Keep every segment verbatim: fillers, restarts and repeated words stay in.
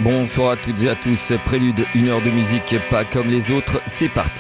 Bonsoir à toutes et à tous, prélude, une heure de musique pas comme les autres, c'est parti.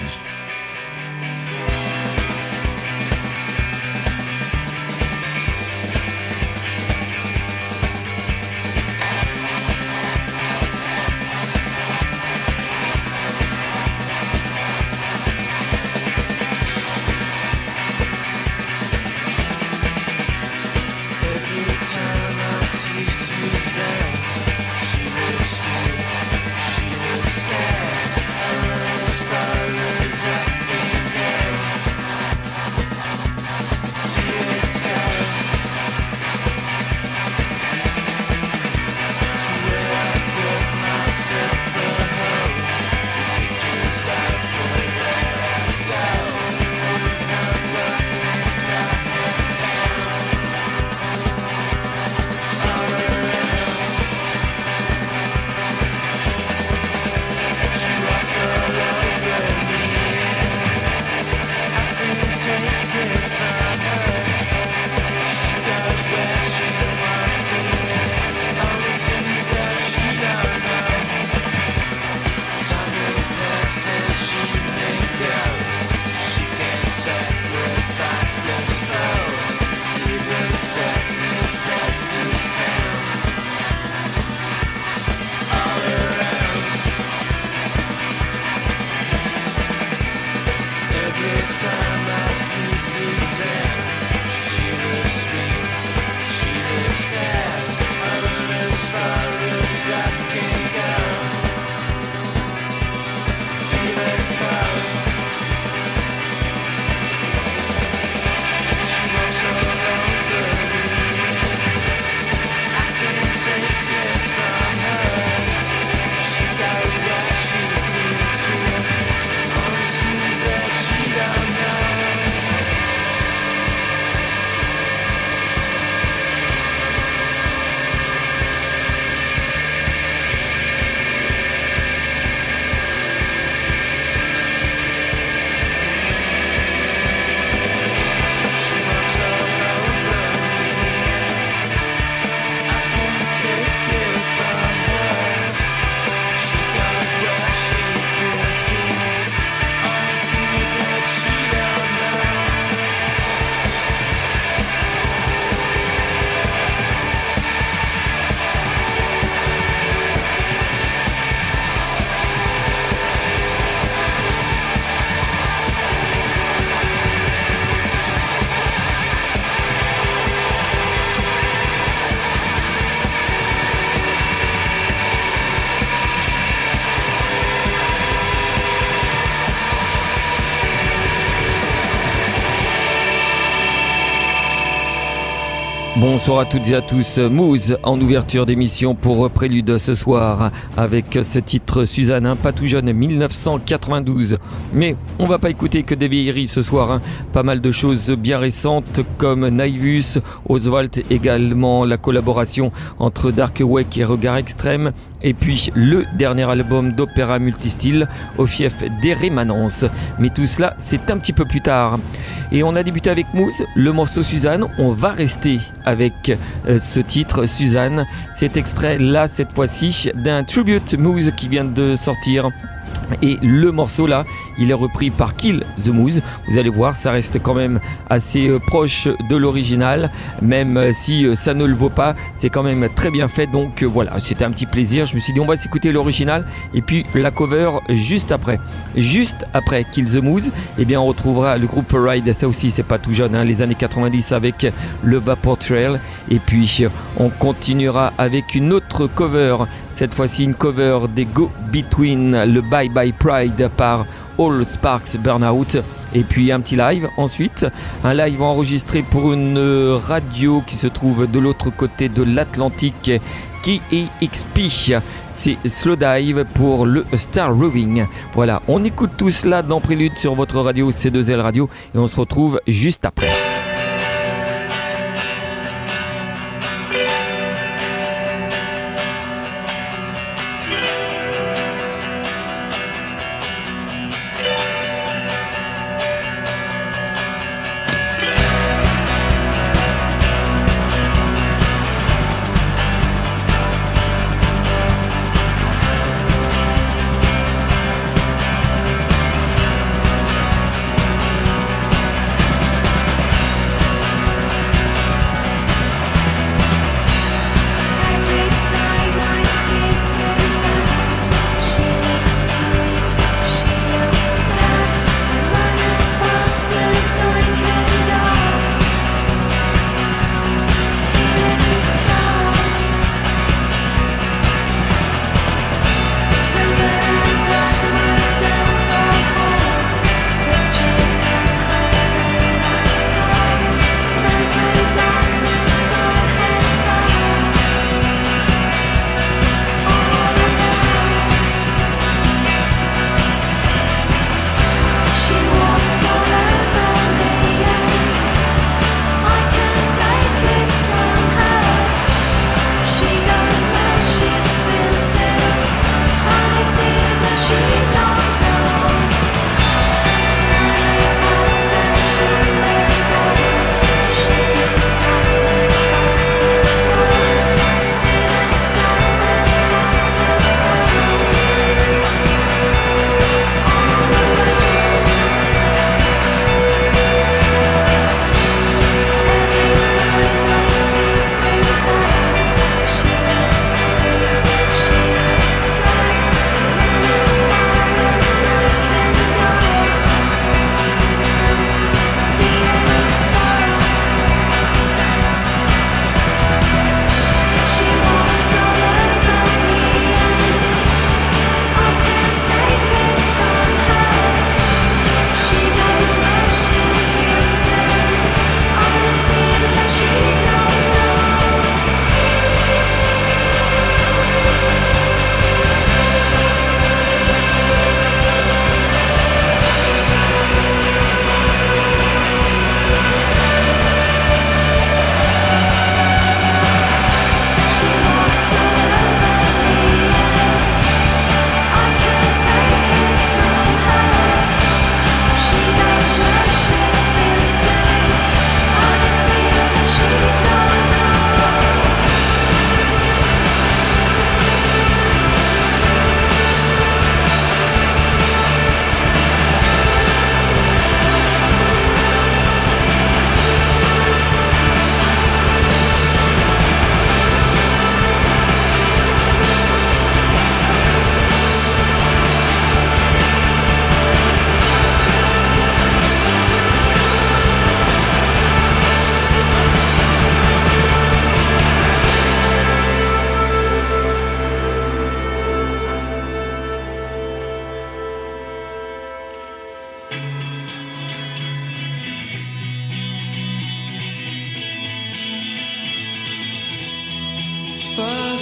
Bonsoir à toutes et à tous, Mouze en ouverture d'émission pour Prélude ce soir avec ce titre Suzanne, hein, pas tout jeune, mille neuf cent quatre-vingt-douze. Mais on va pas écouter que des vieilleries ce soir, hein. Pas mal de choses bien récentes comme Naivus, Oswald, également la collaboration entre Dark Wake et Regard Extrême, et puis le dernier album d'opéra multistyle au fief des Rémanences. Mais tout cela c'est un petit peu plus tard. Et on a débuté avec Mouze, le morceau Suzanne, on va rester avec euh, ce titre Suzanne, cet extrait là cette fois-ci d'un tribute Mouze qui vient de sortir. Et le morceau là, il est repris par Kill the Moose. Vous allez voir, ça reste quand même assez euh, proche de l'original, même euh, si euh, ça ne le vaut pas, c'est quand même très bien fait. Donc euh, voilà, c'était un petit plaisir. Je me suis dit on va s'écouter l'original et puis la cover juste après. Juste après Kill the Moose, eh bien on retrouvera le groupe Ride. Ça aussi c'est pas tout jeune, hein, les années quatre-vingt-dix avec le Vapor Trail. Et puis euh, on continuera avec une autre cover. Cette fois-ci une cover des Go Between, le Bye Bye Pride par All Sparks Burnout. Et puis un petit live ensuite, un live enregistré pour une radio qui se trouve de l'autre côté de l'Atlantique, K E X P. C'est Slow Dive pour le Star Roving. Voilà, on écoute tout cela dans Prélude sur votre radio C deux L Radio et on se retrouve juste après.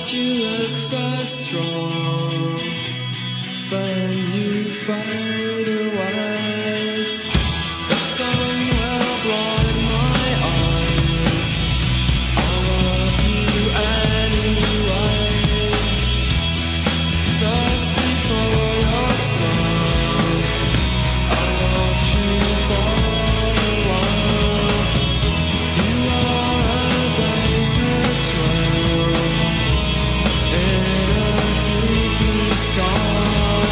first you look so strong, then you fade away. The sun will blind my eyes, I love you anyway. Thirsty for your smile, I watch you fall away. You are a vapor trail in a deep blue sky.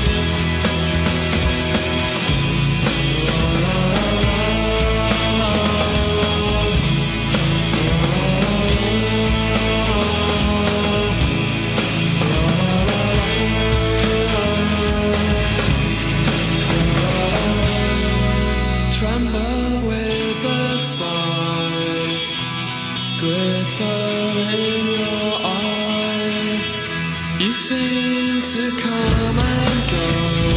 Tremble with a sigh, glitter in your eye. You seem to come and go,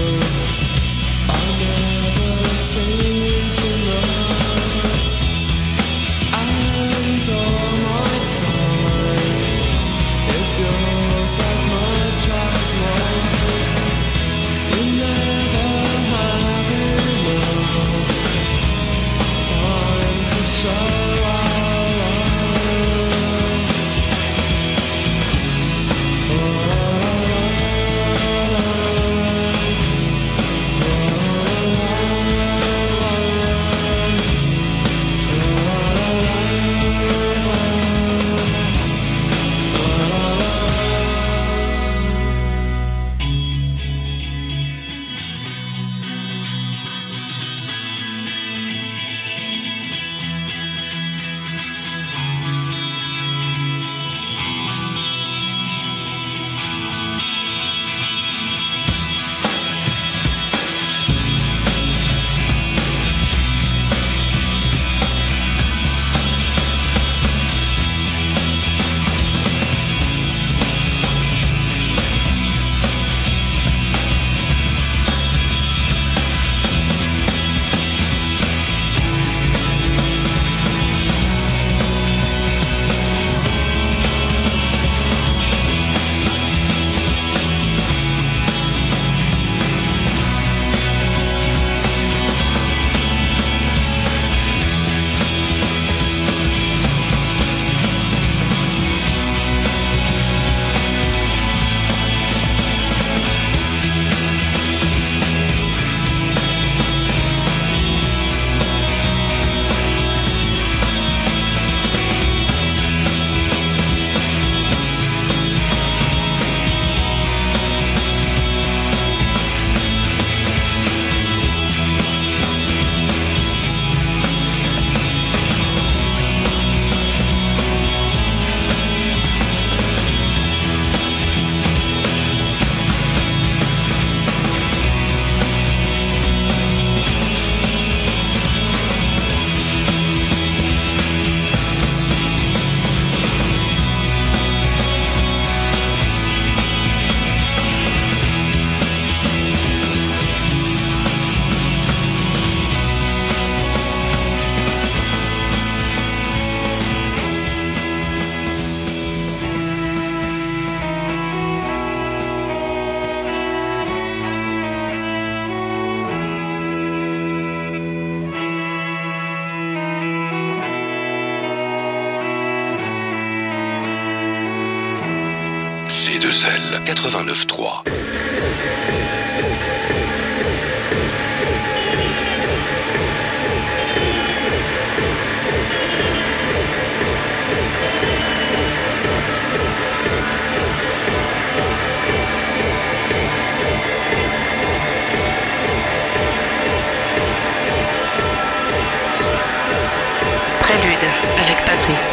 I never seem to know. And all my time is yours as much as mine. You never have enough time to show our love. C deux L quatre-vingt-neuf trois. Prélude avec Patrice.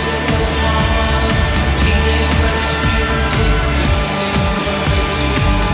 Teenage rescue takes this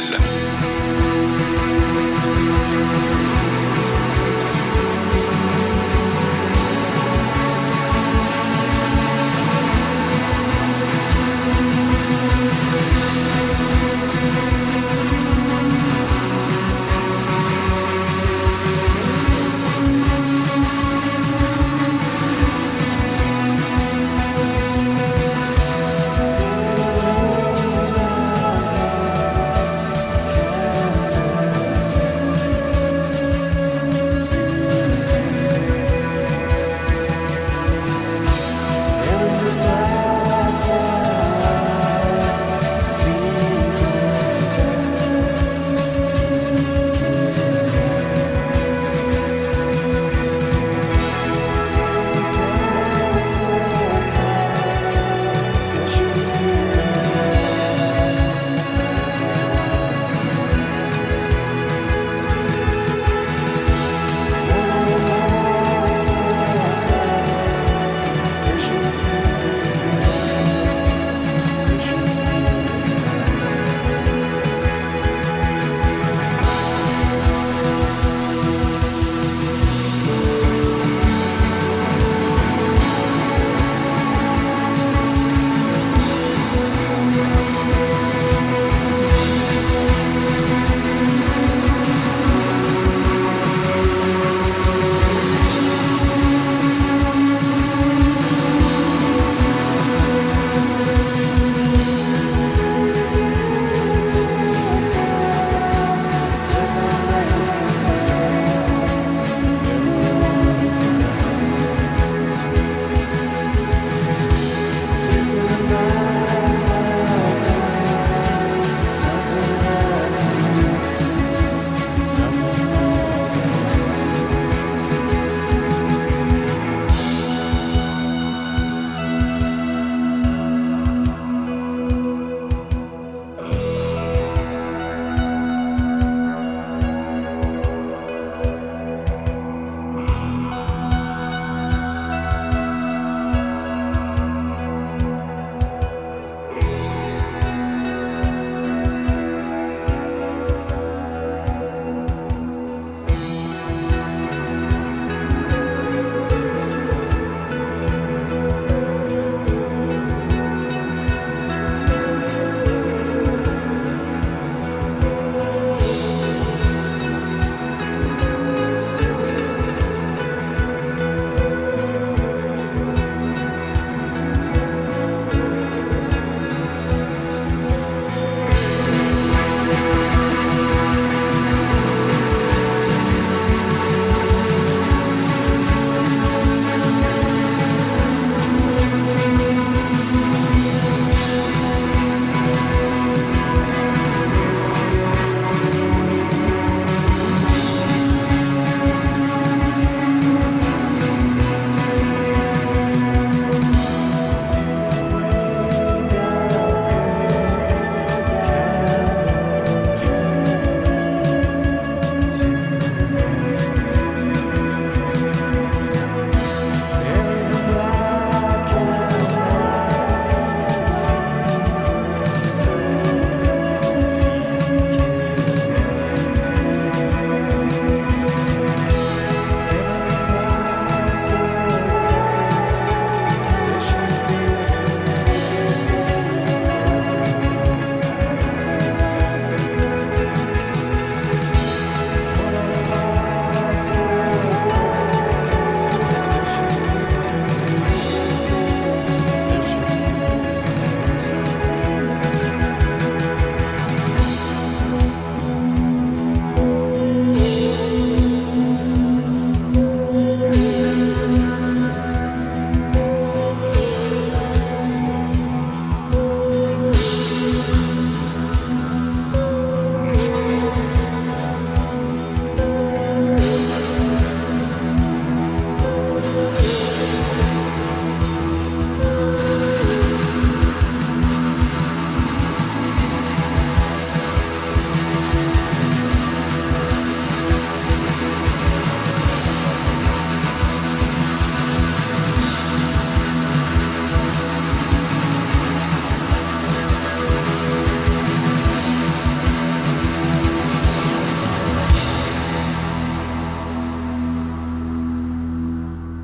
Thank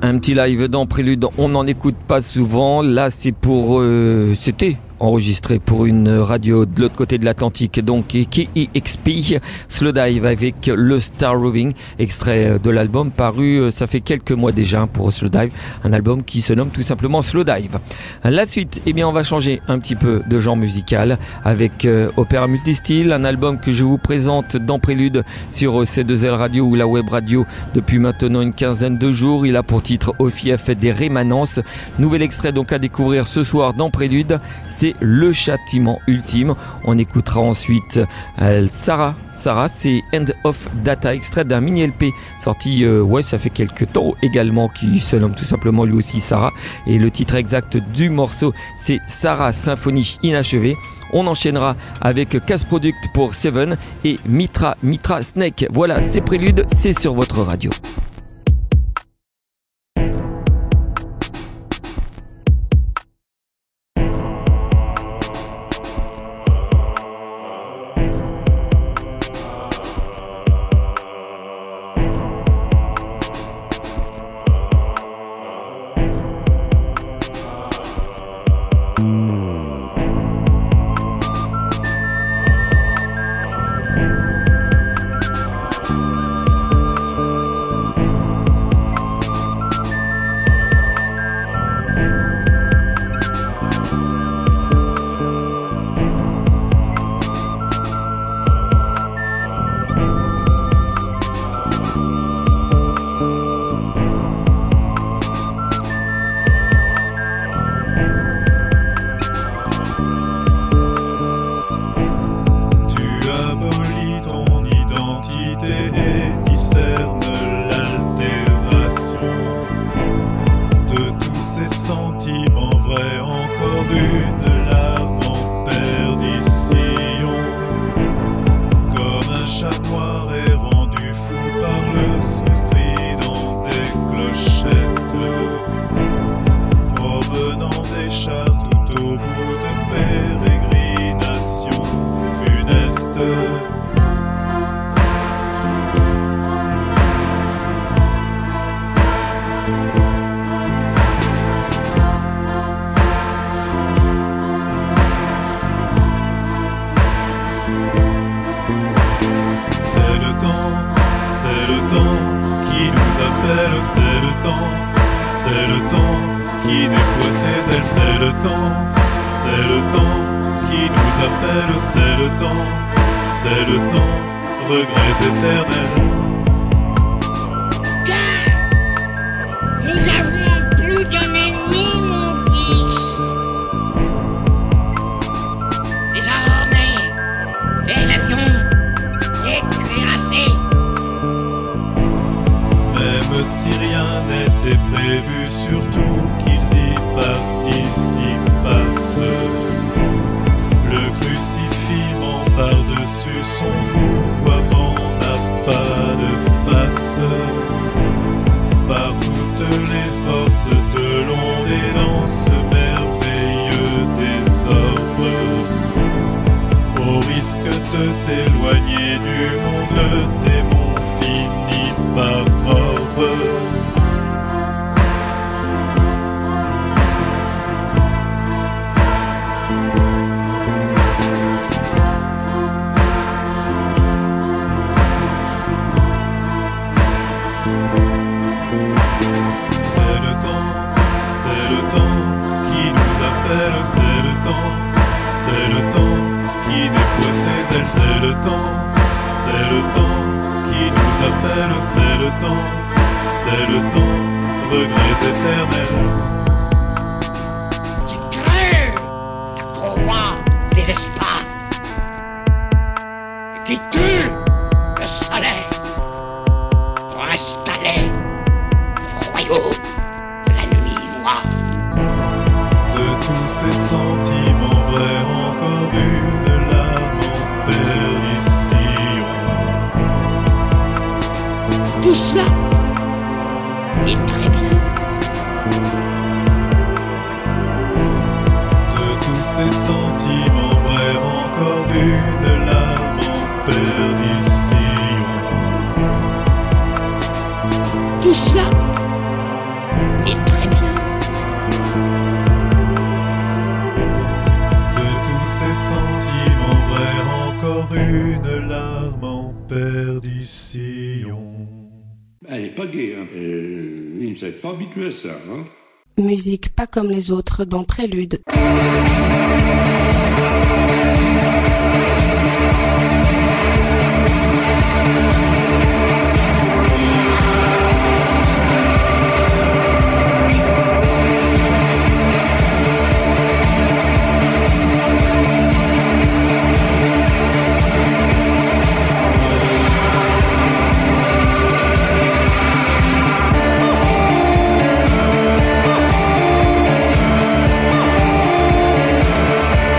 Un petit live dans Prélude, on n'en écoute pas souvent. Là, c'est pour... Euh, c'était enregistré pour une radio de l'autre côté de l'Atlantique, donc K E X P, Slow Dive avec le Star Roving, extrait de l'album paru, ça fait quelques mois déjà pour Slow Dive, un album qui se nomme tout simplement Slow Dive. La suite, eh bien on va changer un petit peu de genre musical avec euh, Opéra Multistyle, un album que je vous présente dans Prélude sur C deux L Radio ou la web radio depuis maintenant une quinzaine de jours. Il a pour titre Au fief des rémanences. Nouvel extrait donc à découvrir ce soir dans Prélude, c'est Le Châtiment Ultime. On écoutera ensuite euh, Sarah. Sarah, c'est End of Data, extrait d'un mini L P sorti, euh, ouais, ça fait quelques temps également, qui se nomme tout simplement lui aussi Sarah. Et le titre exact du morceau, c'est Sarah Symphonie inachevée. On enchaînera avec Casse Product pour Seven et Mitra, Mitra Snake. Voilà, c'est Prélude, c'est sur votre radio. Tout cela une larme en perdition. Elle n'est pas gaie, hein. Euh, ils ne sont pas habitués à ça, hein. Musique pas comme les autres dans Prélude. Oh,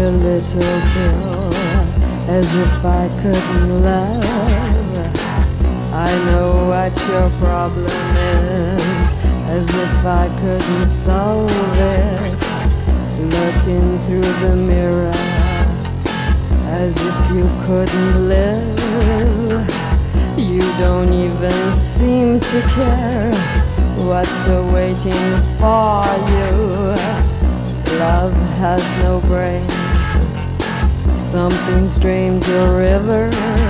a little pill, as if I couldn't love. I know what your problem is, as if I couldn't solve it. Looking through the mirror, as if you couldn't live. You don't even seem to care what's awaiting for you. Love has no brains. Something's drained your river.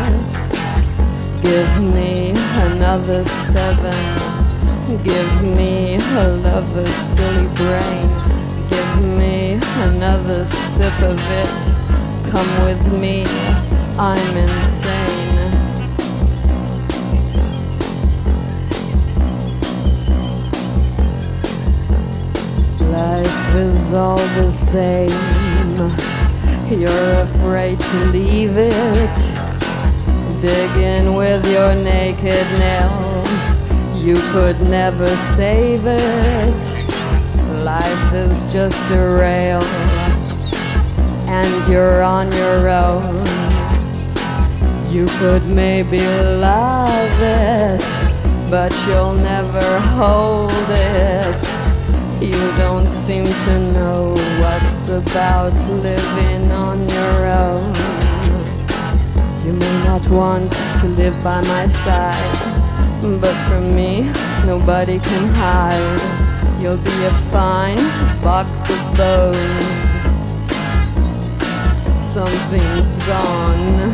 Give me another seven. Give me a lover's silly brain. Give me another sip of it. Come with me, I'm insane. Life is all the same. You're afraid to leave it. Dig in with your naked nails. You could never save it. Life is just a rail, and you're on your own. You could maybe love it, but you'll never hold it. You don't seem to know what's about living on your own. You may not want to live by my side, but from me, nobody can hide. You'll be a fine box of bones. Something's gone.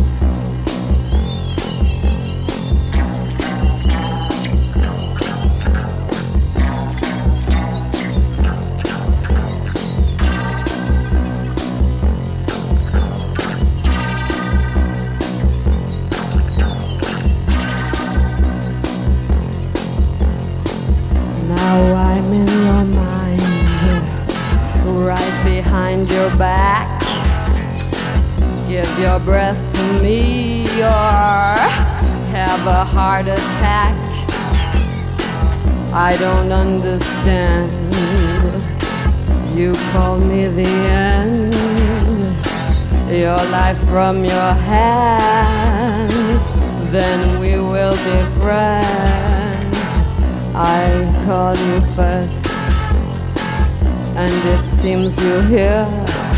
Back, give your breath to me or have a heart attack. I don't understand. You call me the end. Your life from your hands, then we will be friends. I call you first, and it seems you hear.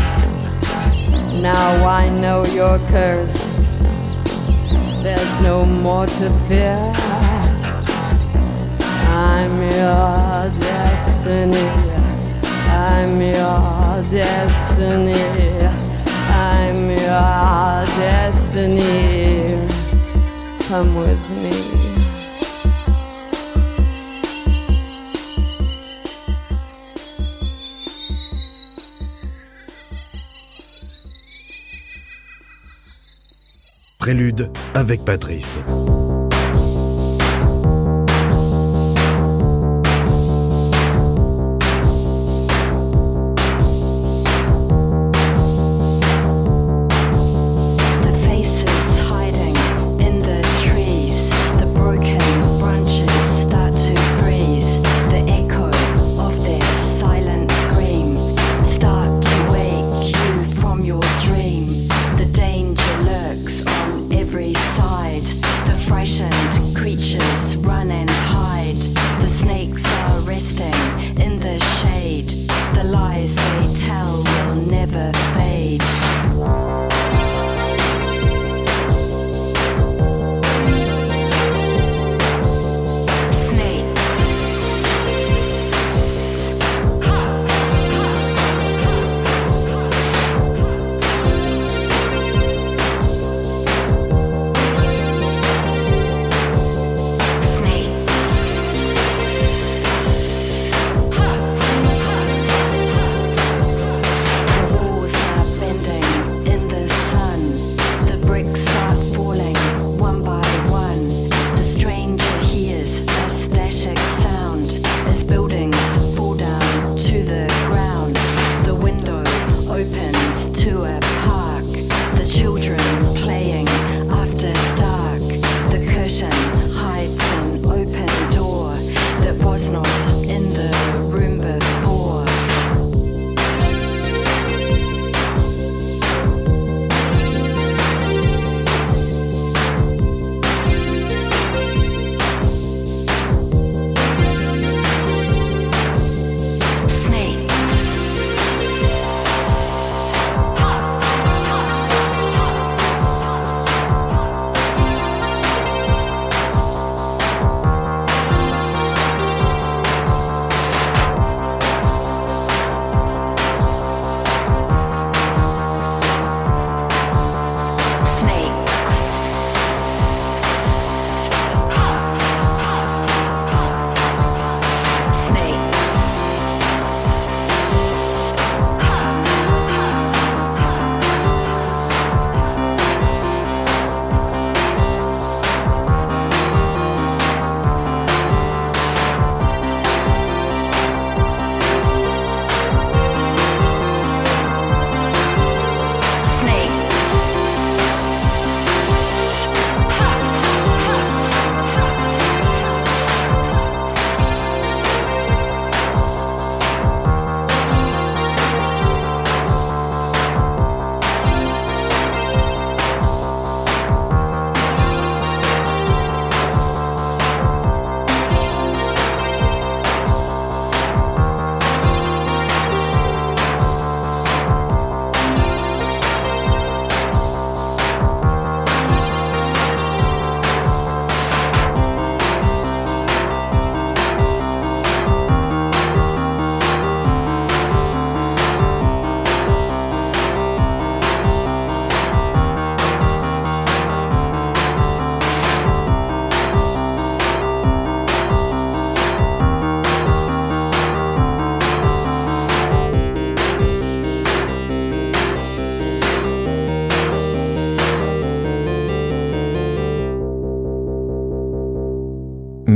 Now I know you're cursed. There's no more to fear. I'm your destiny. I'm your destiny. I'm your destiny. Come with me. Prélude avec Patrice. Fresh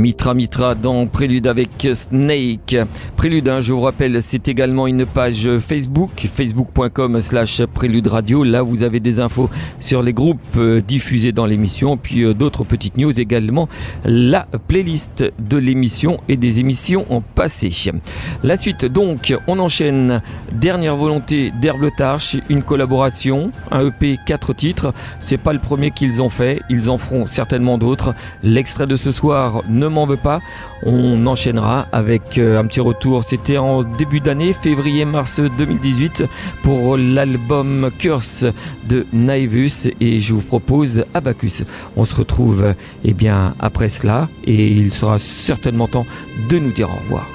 Mitra Mitra dans Prélude avec Snake. Prélude, hein, je vous rappelle, c'est également une page Facebook, facebook.com slash Prélude Radio. Là, vous avez des infos sur les groupes euh, diffusés dans l'émission, puis euh, d'autres petites news également. La playlist de l'émission et des émissions en passé. La suite, donc, on enchaîne. Dernière volonté d'Herbe Tarche, une collaboration, un E P, quatre titres. C'est pas le premier qu'ils ont fait, ils en feront certainement d'autres. L'extrait de ce soir, Ne m'en veux pas. On enchaînera avec euh, un petit retour. C'était en début d'année, février-mars deux mille dix-huit, pour l'album Curse de Naivus, et je vous propose Abacus. On se retrouve eh bien après cela, et il sera certainement temps de nous dire au revoir.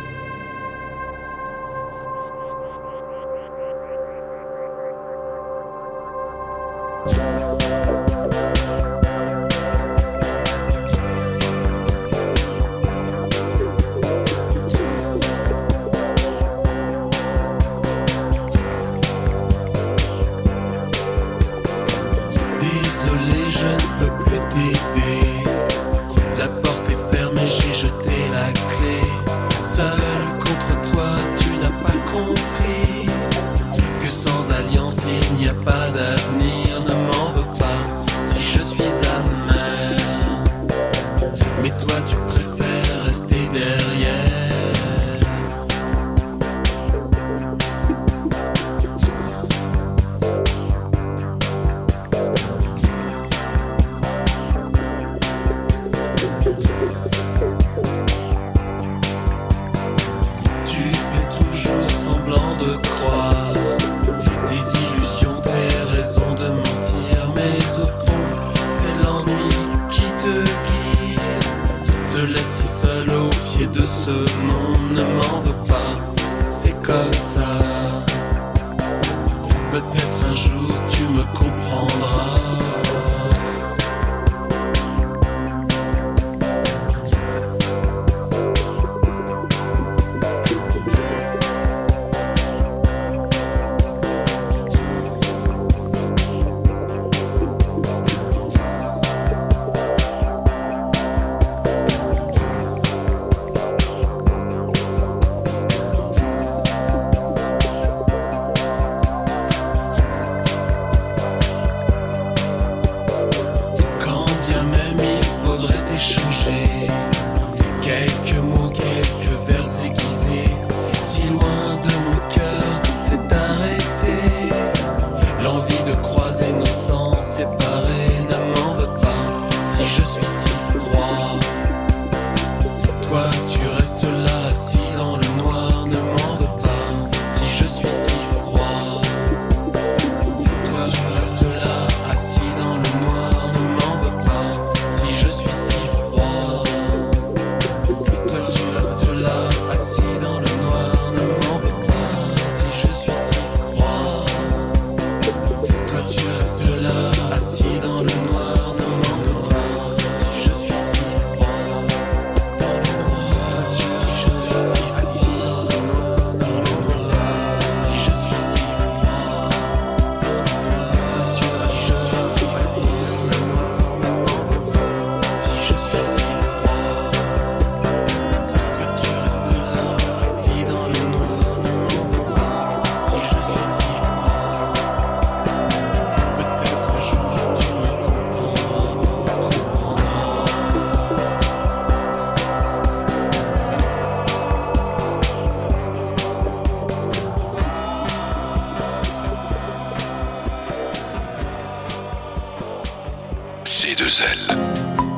C deux L.